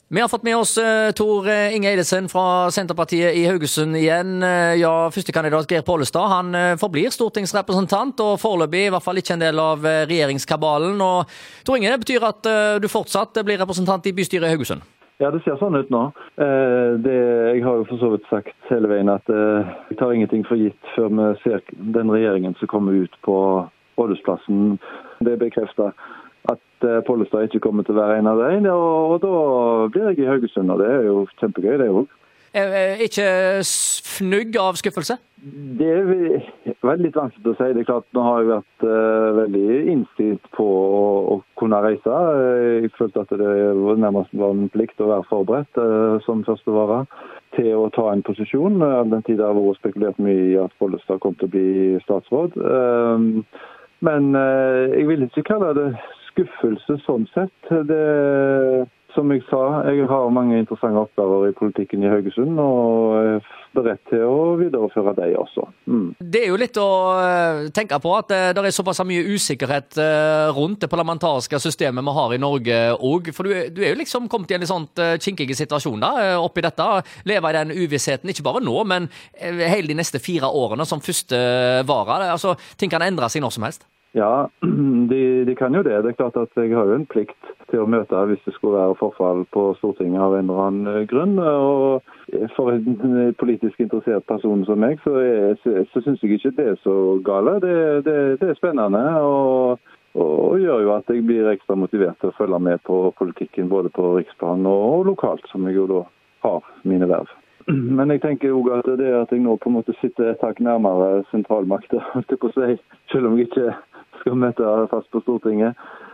Vi har fått med oss Tor Inge Eidesen fra Senterpartiet i Haugesund igjen. Ja, førstekandidat Geir Pollestad, han forblir stortingsrepresentant og foreløpig i hvert fall ikke en del av regjeringskabalen. Og Tor Inge, det betyr at du fortsatt blir representant i bystyret i Haugesund? Ja, det ser sånn ut nå. Jeg har jo for så vidt sagt hele veien at vi tar ingenting for gitt før vi ser den regjeringen som kommer ut på rådhusplassen. Det bekrefter at Pollestad ikke kommer til å være en av dem, og da blir jeg i Haugesund, og det er jo kjempegøy det også. Ikke fnugg av skuffelse? Det er veldig litt vanskelig å si. Det er klart, nå har jeg vært veldig innstilt på å kunne reise. Jeg følte at det nærmest var en plikt å være forberedt som førstevare til å ta en posisjon. Den tiden har vært spekulert mye i at Pollestad kom til å bli statsråd. Men jeg vil ikke kalle det skuffelse sånn sett. Som jeg sa, jeg har mange interessante oppgaver i politikken i Haugesund, og er beredt til å videreføre dem også. Det er jo litt å tenke på at det er såpass mye usikkerhet rundt det parlamentariske systemet vi har i Norge òg. For du er jo liksom kommet i en litt sånn kinkig situasjon da, oppi dette. Leve i den uvissheten, ikke bare nå, men hele de neste 4 årene som første vara. Altså, ting kan endre seg når som helst. Ja, de kan jo det. Det er klart at jeg har jo en plikt til å møte hvis det skulle være forfall på Stortinget av en eller annen grunn. Og for en politisk interessert person som meg, så synes jeg ikke det er så gale. Det er spennende og gjør jo at jeg blir ekstra motivert til å følge med på politikken både på riksplan og lokalt, som jeg jo da har mine verv. Men jeg tenker jo at det at jeg nå på en måte sitter et tak nærmere sentralmakter, selv om jeg ikke skal møte fast på Stortinget,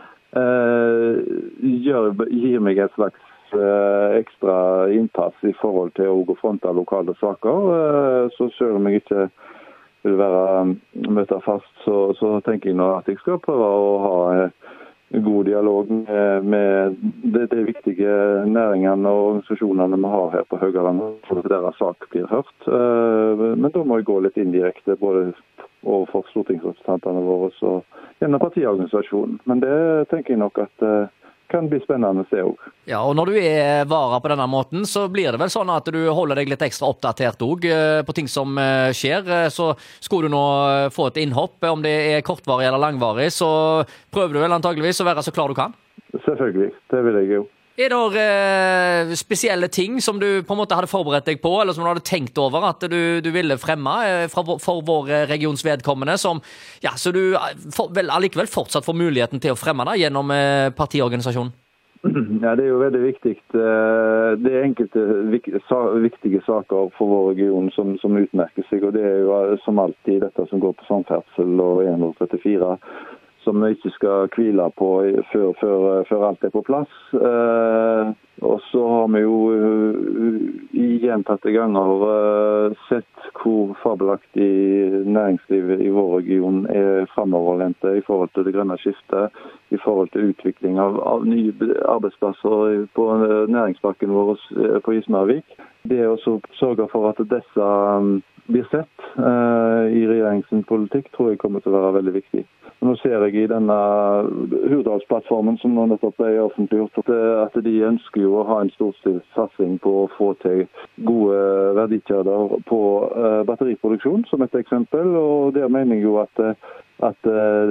gir meg et slags ekstra innpass i forhold til å fronte lokale saker. Så selv om jeg ikke vil møte fast, så tenker jeg nå at jeg skal prøve å ha god dialog med de viktige næringene og organisasjonene vi har her på Haugalandet, for at deres sak blir hørt. Men da må jeg gå litt indirekte, både overfor stortingsrepresentantene våre og gjennom partiorganisasjonen. Men det tenker jeg nok at kan bli spennende å se også. Ja, og når du er vara på denne måten, så blir det vel sånn at du holder deg litt ekstra oppdatert også på ting som skjer. Så skulle du nå få et innhopp, om det er kortvarig eller langvarig, så prøver du vel antageligvis å være så klar du kan? Selvfølgelig, det vil jeg jo. Er det spesielle ting som du på en måte hadde forberedt deg på, eller som du hadde tenkt over at du ville fremme for vår regions vedkommende, så du vel allikevel fortsatt får muligheten til å fremme det gjennom partiorganisasjonen? Ja, det er jo veldig viktig. Det er enkelte viktige saker for vår region som utmerker seg, og det er jo som alltid dette som går på samferdsel og 134, som vi ikke skal hvile på før alt er på plass. Og så har vi jo gjentatte ganger sett hvor fabelaktig næringslivet i vår region er fremoverlente i forhold til det grønne skiftet, i forhold til utvikling av nye arbeidsplasser på næringsparken vår på Gismarvik. Det å sørge for at disse blir sett i regjeringens politikk, tror jeg kommer til å være veldig viktig. Nå ser jeg i denne Hurdalsplattformen som nå nettopp ble offentliggjort, at de ønsker jo å ha en storstilt satsing på å få til gode verdikjeder på batteriproduksjon, som et eksempel. Og der mener jeg jo at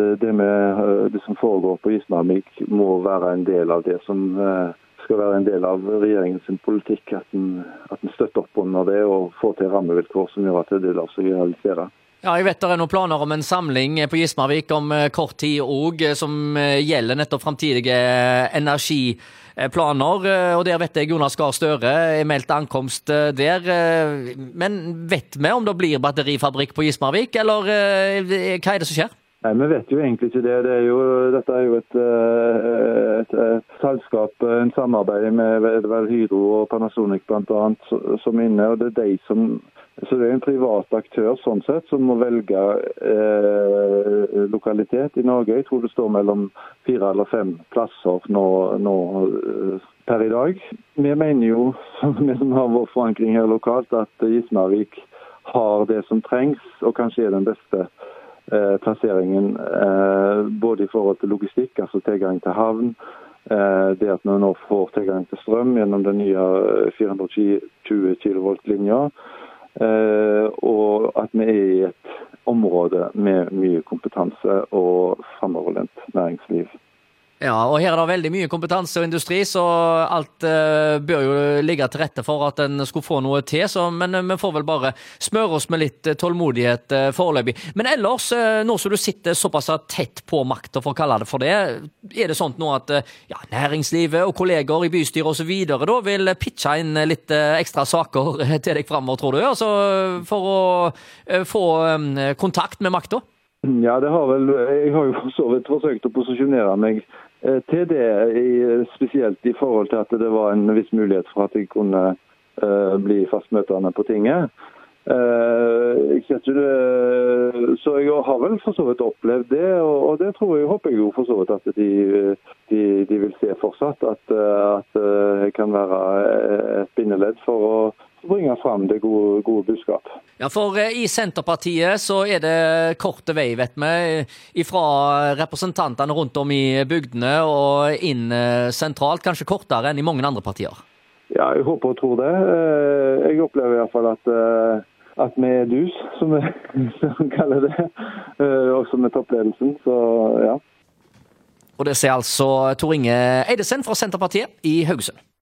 det som foregår på Gismarvik må være en del av det som skal være en del av regjeringens politikk, at den støtter opp under det og får til rammevilkår som gjør at det lar seg realisere. Ja, jeg vet det er noen planer om en samling på Gismarvik om kort tid også, som gjelder nettopp fremtidige energiplaner, og der vet jeg Jonas Gahr Støre er meldt ankomst der. Men vet vi om det blir batterifabrikk på Gismarvik, eller hva er det som skjer? Nei, vi vet jo egentlig ikke det. Dette er jo et selskap, en samarbeid med Hydro og Panasonic blant annet, som er inne, og det er så det er en privat aktør sånn sett som må velge lokalitet i Norge. Jeg tror det står mellom 4 eller 5 plasser nå per i dag. Vi mener jo, vi som har vår forankring her lokalt, at Gismarvik har det som trengs, og kanskje er den beste plasseringen både i forhold til logistikk, altså tilgang til havn, Det at vi nå får tilgang til strøm gjennom den nye 420 kV-linja, og at vi er i et område med mye kompetanse og fremoverlent næringsliv. Ja, og her er det veldig mye kompetanse og industri, så alt bør jo ligge til rette for at den skulle få noe til, men vi får vel bare smøre oss med litt tålmodighet foreløpig. Men ellers, nå som du sitter såpass tett på makta, for å kalle det for det, er det sånn nå at næringslivet og kolleger i bystyret og så videre da vil pitche inn litt ekstra saker til deg fremover, tror du, altså for å få kontakt med makta? Ja, jeg har jo for så vidt forsøkt å posisjonere meg til det, spesielt i forhold til at det var en viss mulighet for at jeg kunne bli fastmøtende på tinget. Så jeg har vel for så vidt opplevd det, og det håper jeg jo for så vidt at de vil se fortsatt, at jeg kan være et bindeledd for å bringe frem det gode budskap. Ja, for i Senterpartiet så er det korte vei, vet vi, fra representantene rundt om i bygdene og inn sentralt, kanskje kortere enn i mange andre partier. Ja, jeg håper og tror det. Jeg opplever i hvert fall at vi er dus, som vi kaller det, også med toppledelsen, så ja. Og det sier altså Tor Inge Eidesen fra Senterpartiet i Haugesund.